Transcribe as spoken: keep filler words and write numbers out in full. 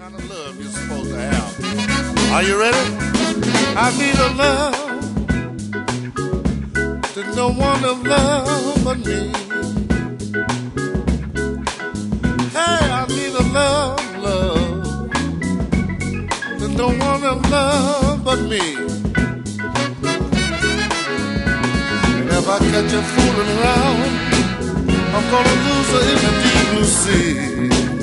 kind of love you're supposed to have. Are you ready? I need a love that no one will love but me. Hey, I need a love, love that no one will love but me. And if I catch you fooling around, I'm gonna lose her in the deep blue sea.